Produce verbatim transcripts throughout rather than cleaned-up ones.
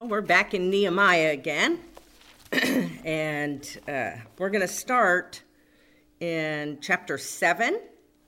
We're back in Nehemiah again, and uh, we're going to start in chapter seven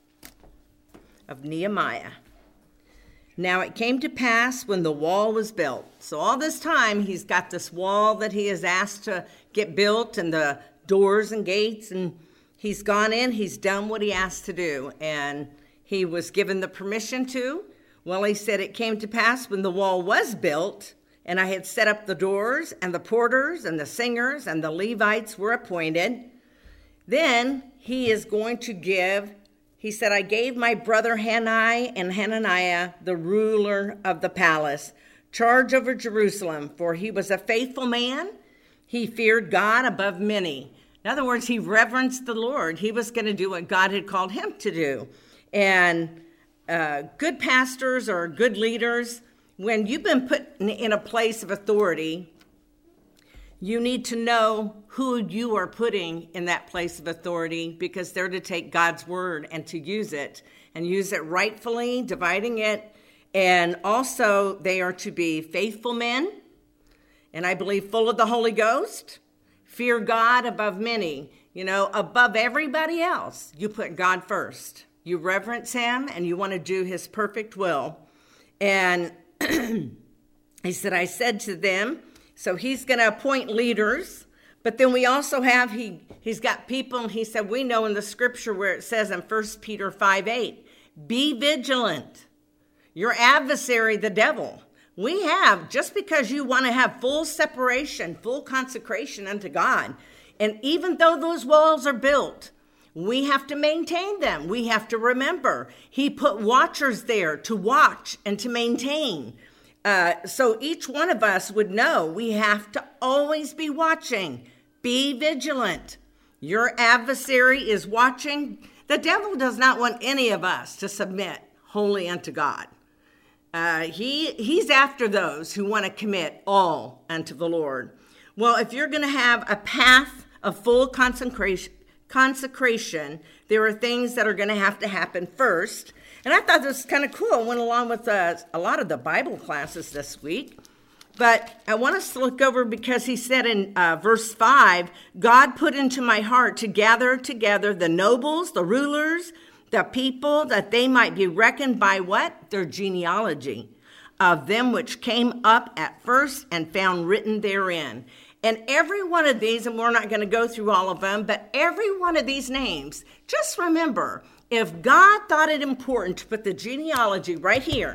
of Nehemiah. Now it came to pass when the wall was built. So all this time he's got this wall that he is asked to get built, and the doors and gates, and he's gone in, he's done what he asked to do, and he was given the permission to. Well, he said, it came to pass when the wall was built, and I had set up the doors, and the porters, and the singers, and the Levites were appointed. Then he is going to give, he said, I gave my brother Hanai and Hananiah, the ruler of the palace, charge over Jerusalem, for he was a faithful man. He feared God above many. In other words, he reverenced the Lord. He was going to do what God had called him to do. And uh, good pastors or good leaders, when you've been put in a place of authority, you need to know who you are putting in that place of authority, because they're to take God's word and to use it and use it rightfully, dividing it. And also they are to be faithful men, and I believe full of the Holy Ghost, fear God above many, you know, above everybody else. You put God first. You reverence him and you want to do his perfect will. And he said, I said to them, so he's going to appoint leaders, but then we also have, he, he's got people, and he said, we know in the scripture where it says in First Peter five eight, be vigilant. Your adversary, the devil. We have, just because you want to have full separation, full consecration unto God, and even though those walls are built, we have to maintain them. We have to remember. He put watchers there to watch and to maintain. Uh, so each one of us would know we have to always be watching. Be vigilant. Your adversary is watching. The devil does not want any of us to submit wholly unto God. Uh, he he's after those who want to commit all unto the Lord. Well, if you're going to have a path of full consecration, consecration, there are things that are going to have to happen first. And I thought this was kind of cool. I went along with uh, a lot of the Bible classes this week. But I want us to look over, because he said in uh, verse five, God put into my heart to gather together the nobles, the rulers, the people, that they might be reckoned by what? Their genealogy of them which came up at first and found written therein. And every one of these, and we're not going to go through all of them, but every one of these names, just remember, if God thought it important to put the genealogy right here,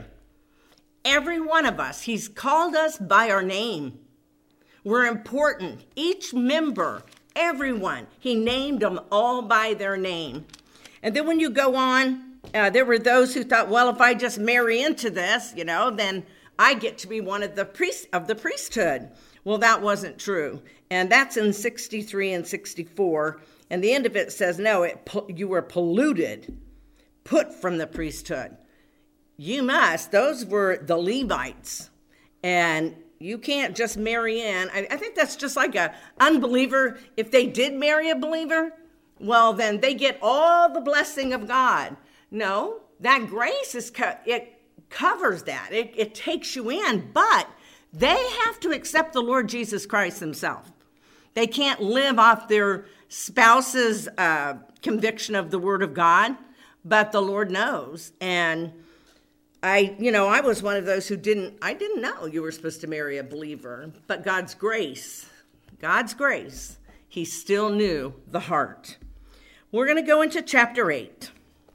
every one of us, he's called us by our name. We're important. Each member, everyone, he named them all by their name. And then when you go on, uh, there were those who thought, well, if I just marry into this, you know, then I get to be one of the priests of the priesthood. Well, that wasn't true. And that's in sixty-three and sixty-four. And the end of it says, no, it, you were polluted, put from the priesthood. You must. Those were the Levites. And you can't just marry in. I, I think that's just like a unbeliever. If they did marry a believer, well, then they get all the blessing of God. No, that grace is co- it covers that. It, it takes you in, but they have to accept the Lord Jesus Christ himself. They can't live off their spouse's uh, conviction of the word of God, but the Lord knows. And I, you know, I was one of those who didn't, I didn't know you were supposed to marry a believer, but God's grace, God's grace, he still knew the heart. We're going to go into chapter eight.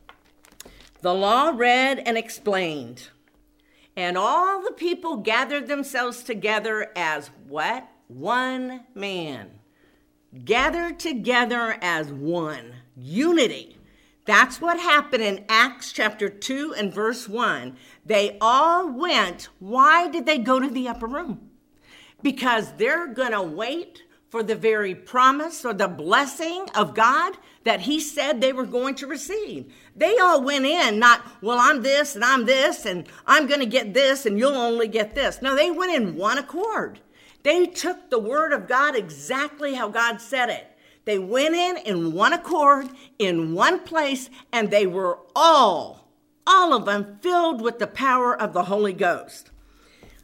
The law read and explained. And all the people gathered themselves together as what? One man. Gathered together as one. Unity. That's what happened in Acts chapter two and verse one. They all went. Why did they go to the upper room? Because they're going to wait for the very promise or the blessing of God that he said they were going to receive. They all went in not, well, I'm this and I'm this and I'm going to get this and you'll only get this. No, they went in one accord. They took the word of God exactly how God said it. They went in in one accord, in one place, and they were all, all of them filled with the power of the Holy Ghost.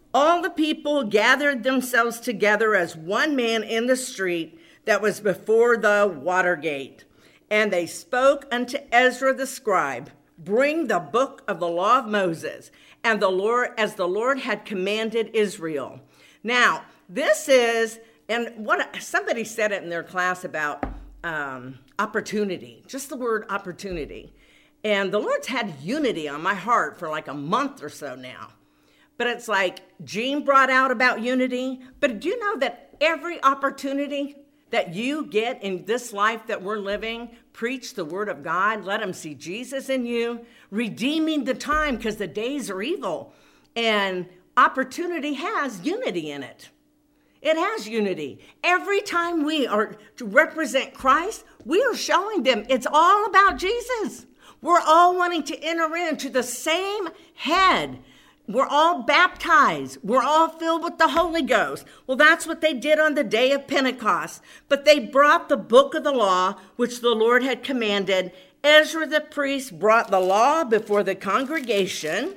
All the people gathered themselves together as one man in the street that was before the water gate. And they spoke unto Ezra the scribe, bring the book of the law of Moses, and the Lord, as the Lord had commanded Israel. Now, this is, and what somebody said it in their class about um, opportunity, just the word opportunity. And the Lord's had unity on my heart for like a month or so now. But it's like Gene brought out about unity. But do you know that every opportunity that you get in this life that we're living, preach the word of God, let them see Jesus in you, redeeming the time because the days are evil. And opportunity has unity in it. It has unity. Every time we are to represent Christ, we are showing them it's all about Jesus. We're all wanting to enter into the same head. We're all baptized. We're all filled with the Holy Ghost. Well, that's what they did on the day of Pentecost. But they brought the book of the law, which the Lord had commanded. Ezra the priest brought the law before the congregation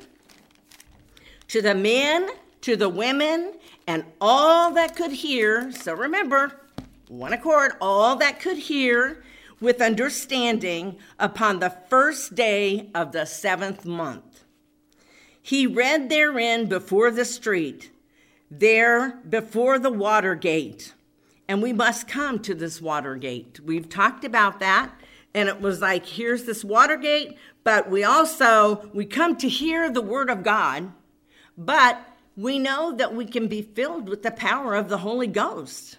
to the men, to the women, and all that could hear. So remember, one accord, all that could hear with understanding upon the first day of the seventh month. He read therein before the street, there before the water gate. And we must come to this water gate. We've talked about that. And it was like, here's this water gate. But we also, we come to hear the word of God. But we know that we can be filled with the power of the Holy Ghost.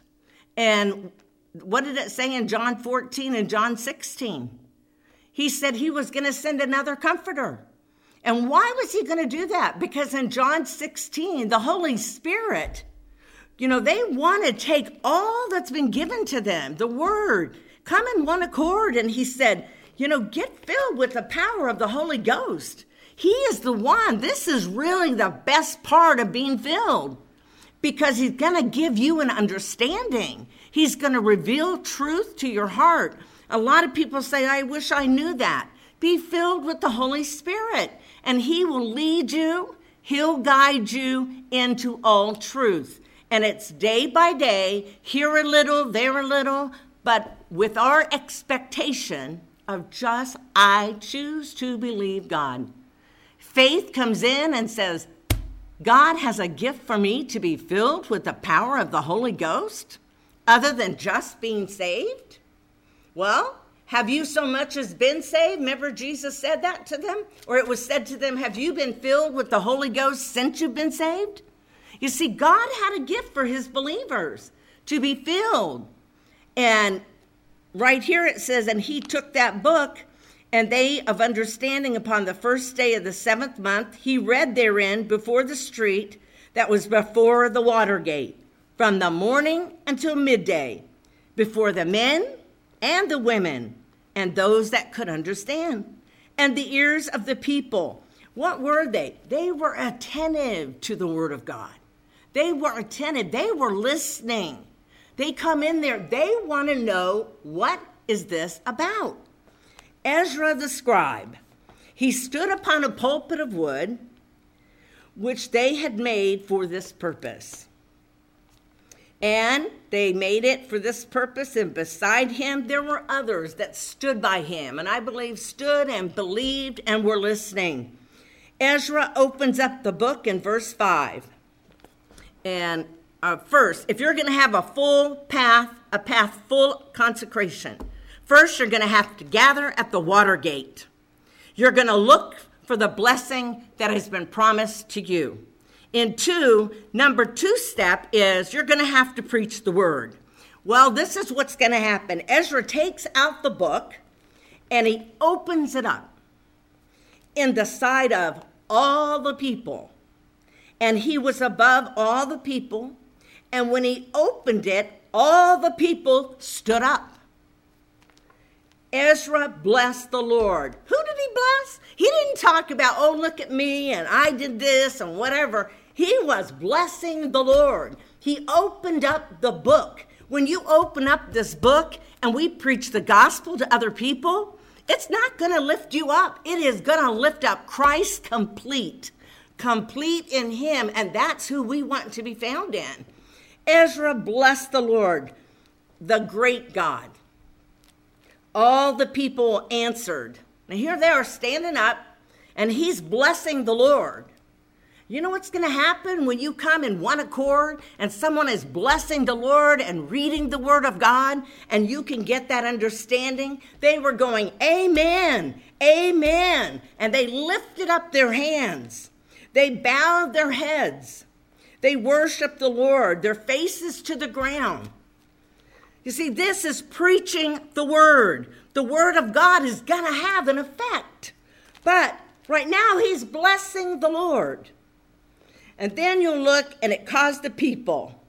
And what did it say in John fourteen and John sixteen? He said he was going to send another comforter. And why was he going to do that? Because in John sixteen, the Holy Spirit, you know, they want to take all that's been given to them, the word, come in one accord. And he said, you know, get filled with the power of the Holy Ghost. He is the one. This is really the best part of being filled, because he's going to give you an understanding. He's going to reveal truth to your heart. A lot of people say, I wish I knew that. Be filled with the Holy Spirit, and he will lead you. He'll guide you into all truth. And it's day by day, here a little, there a little, but with our expectation of just, I choose to believe God. Faith comes in and says, God has a gift for me to be filled with the power of the Holy Ghost, other than just being saved? Well, have you so much as been saved? Remember Jesus said that to them? Or it was said to them, have you been filled with the Holy Ghost since you've been saved? You see, God had a gift for his believers to be filled. And right here it says, and he took that book, and they of understanding upon the first day of the seventh month, he read therein before the street that was before the water gate, from the morning until midday, before the men and the women, and those that could understand, and the ears of the people. What were they? They were attentive to the word of God. They were attentive. They were listening. They come in there. They want to know, what is this about? Ezra the scribe, he stood upon a pulpit of wood, which they had made for this purpose. And they made it for this purpose, and beside him there were others that stood by him, and I believe stood and believed and were listening. Ezra opens up the book in verse five. And uh, first, if you're going to have a full path, a path full consecration, first you're going to have to gather at the water gate. You're going to look for the blessing that has been promised to you. In two, number two step is you're going to have to preach the word. Well, this is what's going to happen. Ezra takes out the book and he opens it up in the sight of all the people. And he was above all the people. And when he opened it, all the people stood up. Ezra blessed the Lord. Who did he bless? He didn't talk about, oh, look at me, and I did this, and whatever. He was blessing the Lord. He opened up the book. When you open up this book and we preach the gospel to other people, it's not going to lift you up. It is going to lift up Christ complete. complete in him, and that's who we want to be found in. Ezra blessed the Lord, the great God. All the people answered. Now here they are standing up, and he's blessing the Lord. You know what's going to happen when you come in one accord and someone is blessing the Lord and reading the word of God, and you can get that understanding? They were going, amen, amen. And they lifted up their hands. They bowed their heads. They worshiped the Lord, their faces to the ground. You see, this is preaching the word. The word of God is going to have an effect. But right now, he's blessing the Lord. And then you'll look, and it caused the people,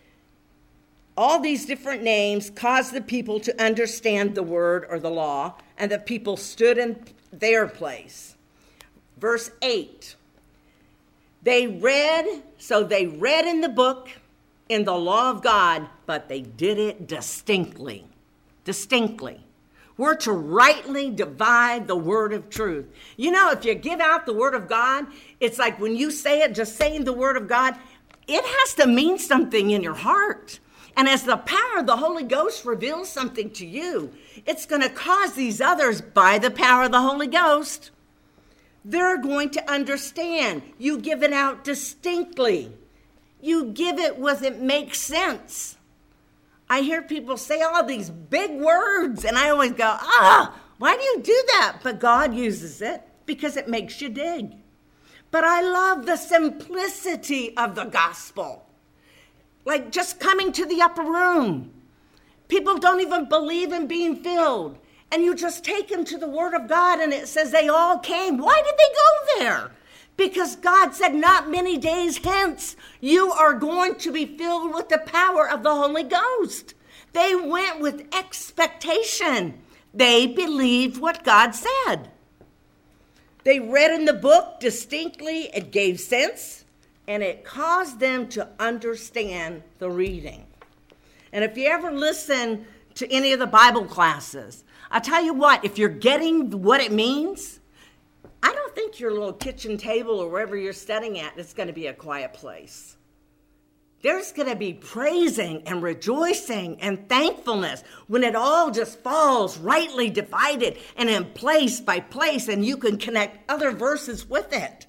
all these different names caused the people to understand the word or the law, and the people stood in their place. Verse eight, they read, so they read in the book, in the law of God, but they did it distinctly, distinctly. We're to rightly divide the word of truth. You know, if you give out the word of God, it's like when you say it, just saying the word of God, it has to mean something in your heart. And as the power of the Holy Ghost reveals something to you, it's going to cause these others, by the power of the Holy Ghost, they're going to understand. You give it out distinctly. You give it with it makes sense. I hear people say all these big words, and I always go, ah, why do you do that? But God uses it because it makes you dig. But I love the simplicity of the gospel. Like just coming to the upper room. People don't even believe in being filled. And you just take them to the word of God, and it says they all came. Why did they go there? Because God said, not many days hence, you are going to be filled with the power of the Holy Ghost. They went with expectation. They believed what God said. They read in the book distinctly. It gave sense, and it caused them to understand the reading. And if you ever listen to any of the Bible classes, I tell you what, if you're getting what it means, I don't think your little kitchen table or wherever you're studying at is going to be a quiet place. There's going to be praising and rejoicing and thankfulness when it all just falls rightly divided and in place by place, and you can connect other verses with it.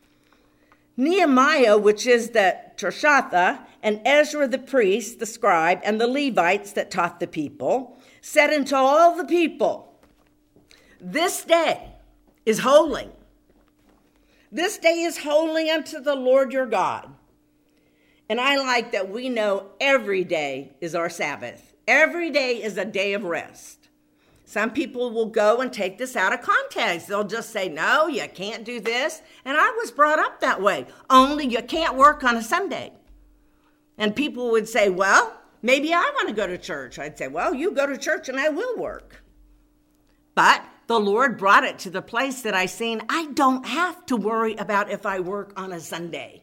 Nehemiah, which is the Tirshatha, and Ezra the priest, the scribe, and the Levites that taught the people, said unto all the people, this day is holy. This day is holy unto the Lord your God. And I like that we know every day is our Sabbath. Every day is a day of rest. Some people will go and take this out of context. They'll just say, no, you can't do this. And I was brought up that way. Only you can't work on a Sunday. And people would say, well, maybe I want to go to church. I'd say, well, you go to church and I will work. But the Lord brought it to the place that I seen, I don't have to worry about if I work on a Sunday.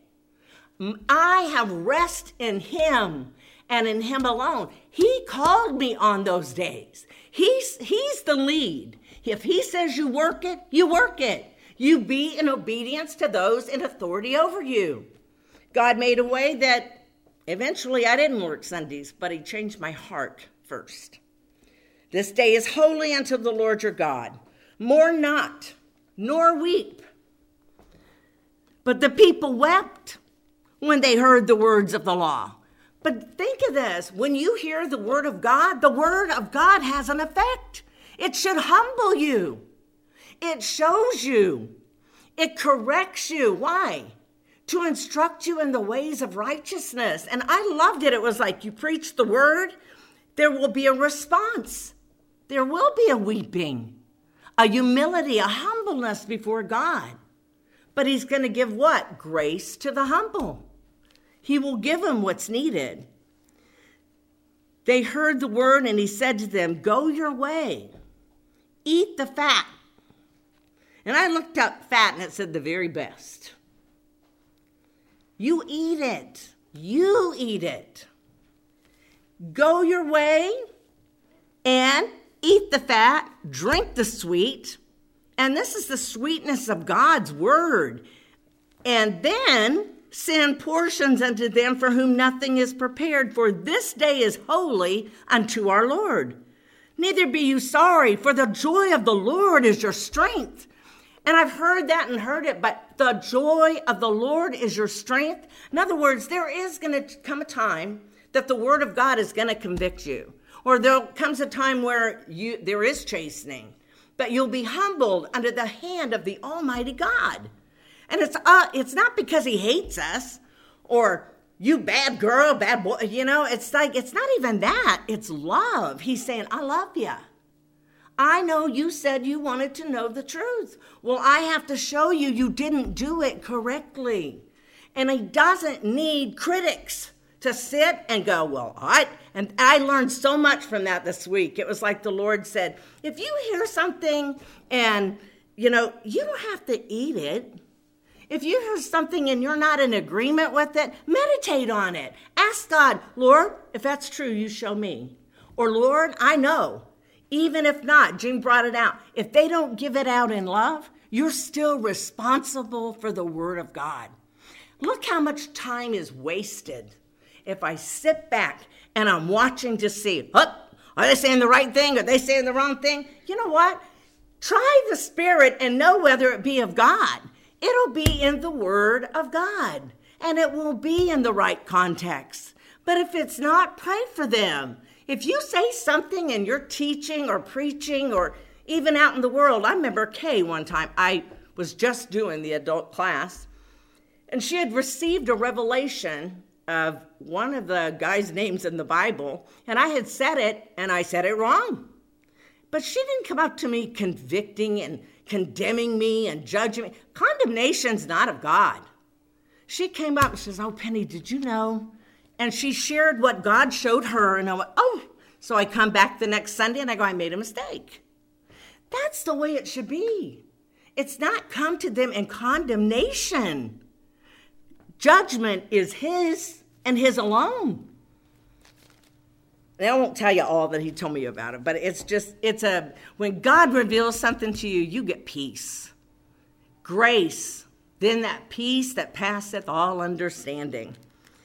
I have rest in him and in him alone. He called me on those days. He's, he's the lead. If he says you work it, you work it. You be in obedience to those in authority over you. God made a way that eventually I didn't work Sundays, but he changed my heart first. This day is holy unto the Lord your God. Mourn not, nor weep. But the people wept when they heard the words of the law. But think of this. When you hear the word of God, the word of God has an effect. It should humble you. It shows you. It corrects you. Why? To instruct you in the ways of righteousness. And I loved it. It was like you preach the word, there will be a response. There will be a weeping, a humility, a humbleness before God. But he's going to give what? Grace to the humble. He will give them what's needed. They heard the word, and he said to them, go your way. Eat the fat. And I looked up fat, and it said the very best. You eat it. You eat it. Go your way and eat the fat, drink the sweet. And this is the sweetness of God's word. And then send portions unto them for whom nothing is prepared, for this day is holy unto our Lord. Neither be you sorry, for the joy of the Lord is your strength. And I've heard that and heard it, but the joy of the Lord is your strength. In other words, there is going to come a time that the word of God is going to convict you. Or there comes a time where you there is chastening, but you'll be humbled under the hand of the Almighty God. And it's uh, it's not because he hates us or you bad girl, bad boy. You know, it's like, it's not even that. It's love. He's saying, I love you. I know you said you wanted to know the truth. Well, I have to show you you didn't do it correctly. And he doesn't need critics to sit and go, well, I, and I learned so much from that this week. It was like the Lord said, if you hear something and, you know, you don't have to eat it. If you hear something and you're not in agreement with it, meditate on it. Ask God, Lord, if that's true, you show me. Or Lord, I know. Even if not, Jim brought it out. If they don't give it out in love, you're still responsible for the word of God. Look how much time is wasted if I sit back and I'm watching to see, oh, are they saying the right thing? Are they saying the wrong thing? You know what? Try the Spirit and know whether it be of God. It'll be in the Word of God, and it will be in the right context. But if it's not, pray for them. If you say something and you're teaching or preaching or even out in the world, I remember Kay one time, I was just doing the adult class, and she had received a revelation of one of the guy's names in the Bible, and I had said it, and I said it wrong. But she didn't come up to me convicting and condemning me and judging me. Condemnation's not of God. She came up and says, oh, Penny, did you know? And she shared what God showed her, and I went, oh. So I come back the next Sunday, and I go, I made a mistake. That's the way it should be. It's not come to them in condemnation. Judgment is his and his alone. And I won't tell you all that he told me about it, but it's just, it's a, when God reveals something to you, you get peace, grace, then that peace that passeth all understanding.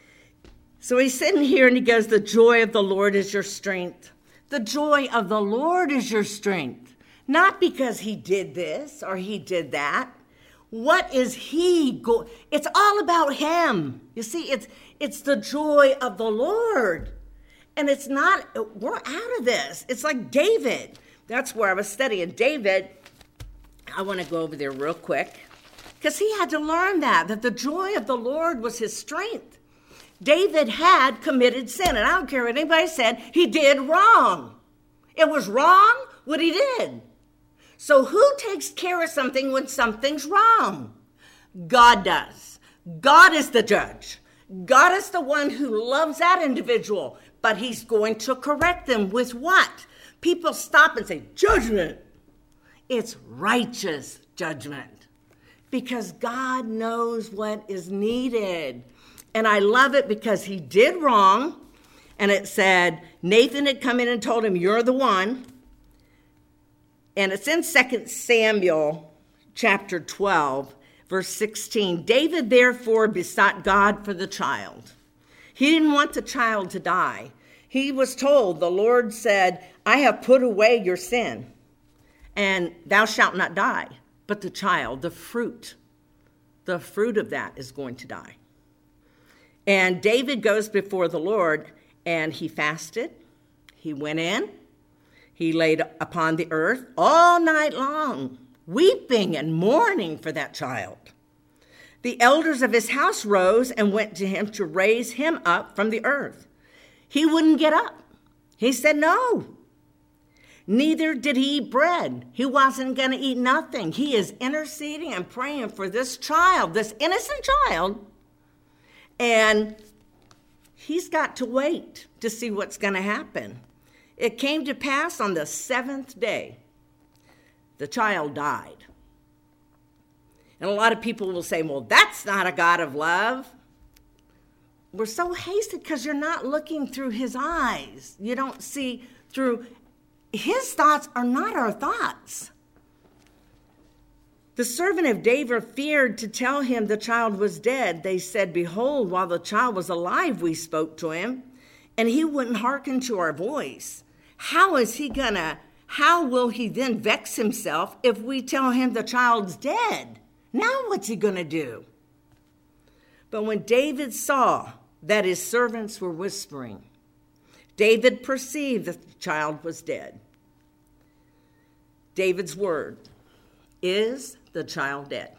So he's sitting here and he goes, the joy of the Lord is your strength. The joy of the Lord is your strength. Not because he did this or he did that. What is he go? It's all about him. You see, it's it's the joy of the Lord. And it's not, we're out of this. It's like David. That's where I was studying. David, I want to go over there real quick, because he had to learn that, that the joy of the Lord was his strength. David had committed sin, and I don't care what anybody said, he did wrong. It was wrong what he did. So who takes care of something when something's wrong? God does. God is the judge. God is the one who loves that individual, but he's going to correct them with what? People stop and say, judgment. It's righteous judgment, because God knows what is needed. And I love it because he did wrong. And it said, Nathan had come in and told him, you're the one. And it's in Second Samuel chapter twelve, verse sixteen. David therefore besought God for the child. He didn't want the child to die. He was told, the Lord said, I have put away your sin, and thou shalt not die. But the child, the fruit, the fruit of that is going to die. And David goes before the Lord, and he fasted. He went in. He laid upon the earth all night long, weeping and mourning for that child. The elders of his house rose and went to him to raise him up from the earth. He wouldn't get up. He said no. Neither did he eat bread. He wasn't going to eat nothing. He is interceding and praying for this child, this innocent child. And he's got to wait to see what's going to happen. It came to pass on the seventh day, the child died. And a lot of people will say, well, that's not a God of love. We're so hasty because you're not looking through his eyes. You don't see through, his thoughts are not our thoughts. The servant of David feared to tell him the child was dead. They said, behold, while the child was alive, we spoke to him, and he wouldn't hearken to our voice. How is he gonna, how will he then vex himself if we tell him the child's dead? Now what's he gonna do? But when David saw that his servants were whispering, David perceived that the child was dead. David's word, is the child dead?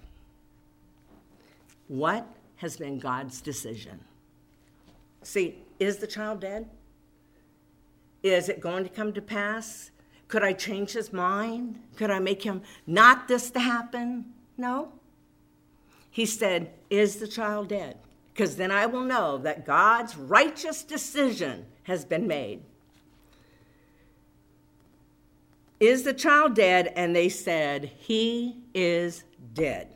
What has been God's decision? See, is the child dead? Is it going to come to pass? Could I change his mind? Could I make him not this to happen? No. He said, is the child dead? Because then I will know that God's righteous decision has been made. Is the child dead? And they said, he is dead.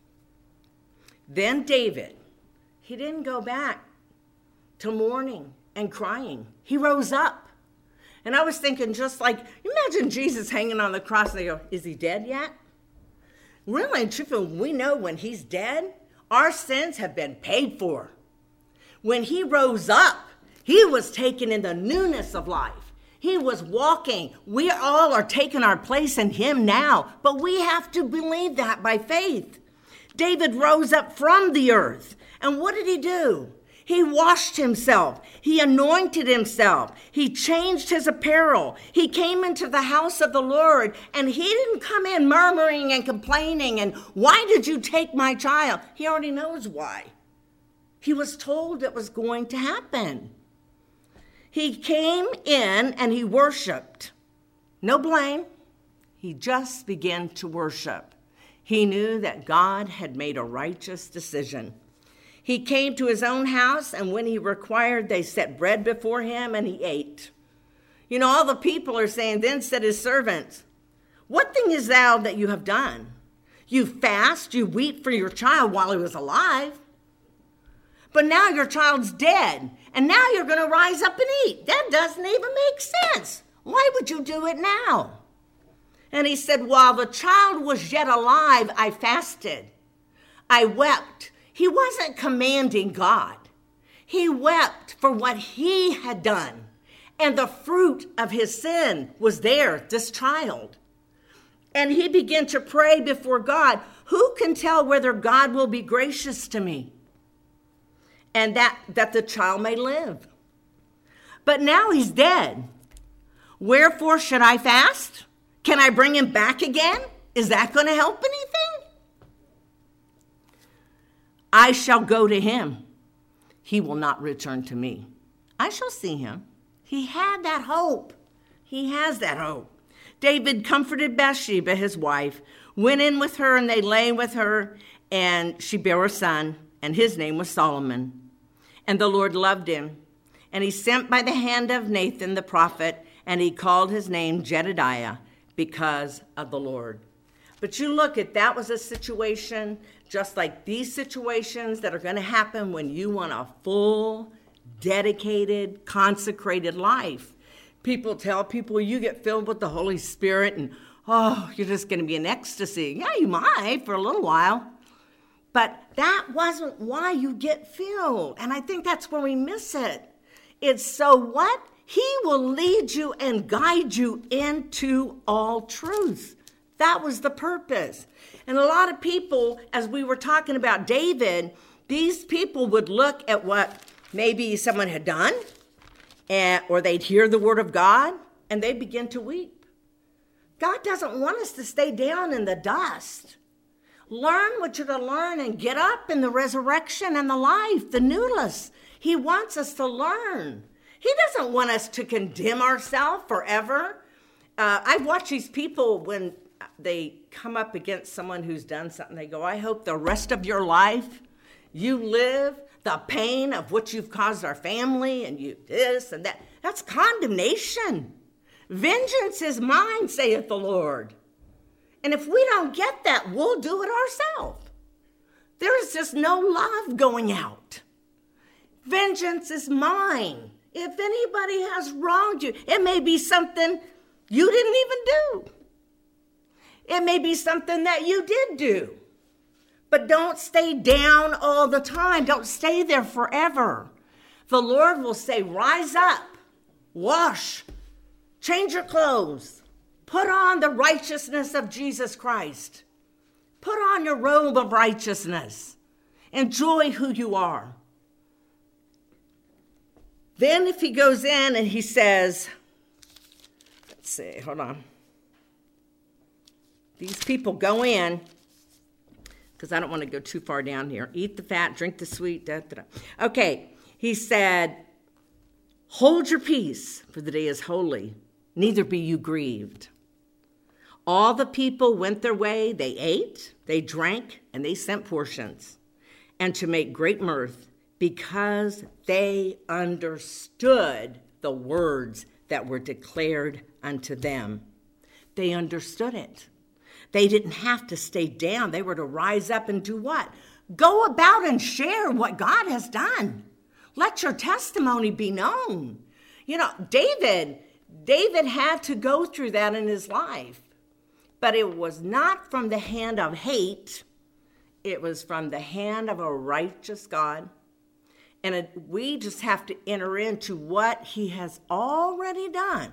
Then David, he didn't go back to mourning and crying. He rose up. And I was thinking, just like, imagine Jesus hanging on the cross and they go, is he dead yet? Really and truthfully, we know when he's dead, our sins have been paid for. When he rose up, he was taken in the newness of life. He was walking. We all are taking our place in him now, but we have to believe that by faith. David rose up from the earth, and what did he do? He washed himself. He anointed himself. He changed his apparel. He came into the house of the Lord, and he didn't come in murmuring and complaining, and why did you take my child? He already knows why. He was told it was going to happen. He came in and he worshiped. No blame. He just began to worship. He knew that God had made a righteous decision. He came to his own house, and when he required, they set bread before him, and he ate. You know, all the people are saying, then said his servants, what thing is thou that you have done? You fast, you weep for your child while he was alive. But now your child's dead, and now you're going to rise up and eat. That doesn't even make sense. Why would you do it now? And he said, while the child was yet alive, I fasted. I wept. He wasn't commanding God. He wept for what he had done. And the fruit of his sin was there, this child. And he began to pray before God, who can tell whether God will be gracious to me? And that, that the child may live. But now he's dead. Wherefore should I fast? Can I bring him back again? Is that going to help anything? I shall go to him. He will not return to me. I shall see him. He had that hope. He has that hope. David comforted Bathsheba, his wife, went in with her, and they lay with her, and she bare a son, and his name was Solomon. And the Lord loved him. And he sent by the hand of Nathan the prophet, and he called his name Jedediah, because of the Lord. But you look at, that was a situation just like these situations that are going to happen when you want a full, dedicated, consecrated life. People tell people you get filled with the Holy Spirit and, oh, you're just going to be in ecstasy. Yeah, you might for a little while. But that wasn't why you get filled. And I think that's where we miss it. It's so what? He will lead you and guide you into all truth. That was the purpose. And a lot of people, as we were talking about David, these people would look at what maybe someone had done, and, or they'd hear the word of God, and they'd begin to weep. God doesn't want us to stay down in the dust. Learn what you're to learn and get up in the resurrection and the life, the newness. He wants us to learn. He doesn't want us to condemn ourselves forever. Uh, I've watched these people when they come up against someone who's done something. They go, I hope the rest of your life you live the pain of what you've caused our family and you this and that. That's condemnation. Vengeance is mine, saith the Lord. And if we don't get that, we'll do it ourselves. There's just no love going out. Vengeance is mine. If anybody has wronged you, it may be something you didn't even do. It may be something that you did do. But don't stay down all the time. Don't stay there forever. The Lord will say, rise up, wash, change your clothes, put on the righteousness of Jesus Christ. Put on your robe of righteousness. Enjoy who you are. Then if he goes in and he says, let's see, hold on. These people go in, because I don't want to go too far down here. Eat the fat, drink the sweet, da, da, da. Okay, he said, hold your peace, for the day is holy, neither be you grieved. All the people went their way, they ate, they drank, and they sent portions, and to make great mirth, because they understood the words that were declared unto them. They understood it. They didn't have to stay down. They were to rise up and do what? Go about and share what God has done. Let your testimony be known. You know, David, David had to go through that in his life. But it was not from the hand of hate. It was from the hand of a righteous God. And it, we just have to enter into what he has already done.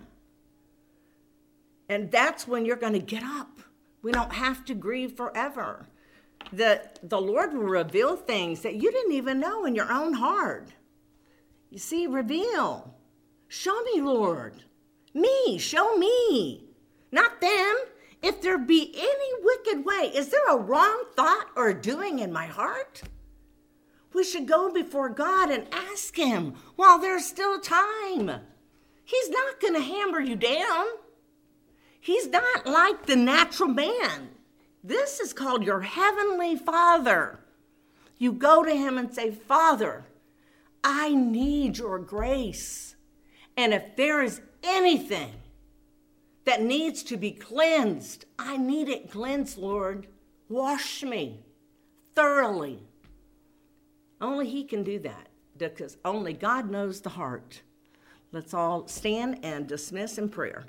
And that's when you're going to get up. We don't have to grieve forever. The, the Lord will reveal things that you didn't even know in your own heart. You see, reveal. Show me, Lord. Me, show me. Not them. If there be any wicked way, is there a wrong thought or doing in my heart? We should go before God and ask him while there's still time. He's not going to hammer you down. He's not like the natural man. This is called your heavenly Father. You go to him and say, Father, I need your grace. And if there is anything that needs to be cleansed, I need it cleansed, Lord. Wash me thoroughly. Only he can do that, because only God knows the heart. Let's all stand and dismiss in prayer.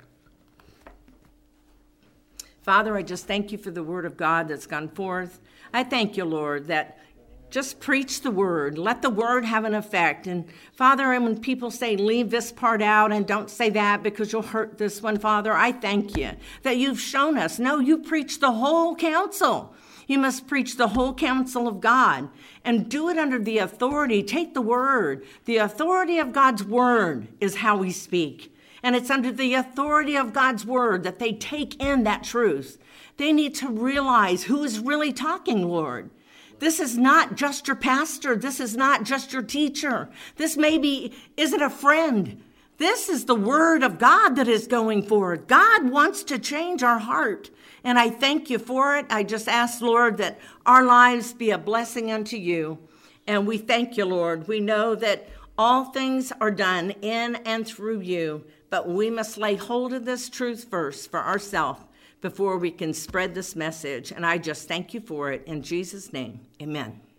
Father, I just thank you for the word of God that's gone forth. I thank you, Lord, that just preach the word. Let the word have an effect. And Father, and when people say, leave this part out and don't say that because you'll hurt this one, Father, I thank you that you've shown us. No, you preach the whole counsel. You must preach the whole counsel of God and do it under the authority. Take the word. The authority of God's word is how we speak. And it's under the authority of God's word that they take in that truth. They need to realize who is really talking, Lord. This is not just your pastor. This is not just your teacher. This maybe isn't a friend. This is the word of God that is going forward. God wants to change our heart. And I thank you for it. I just ask, Lord, that our lives be a blessing unto you. And we thank you, Lord. We know that all things are done in and through you. But we must lay hold of this truth first for ourselves before we can spread this message. And I just thank you for it. In Jesus' name, amen.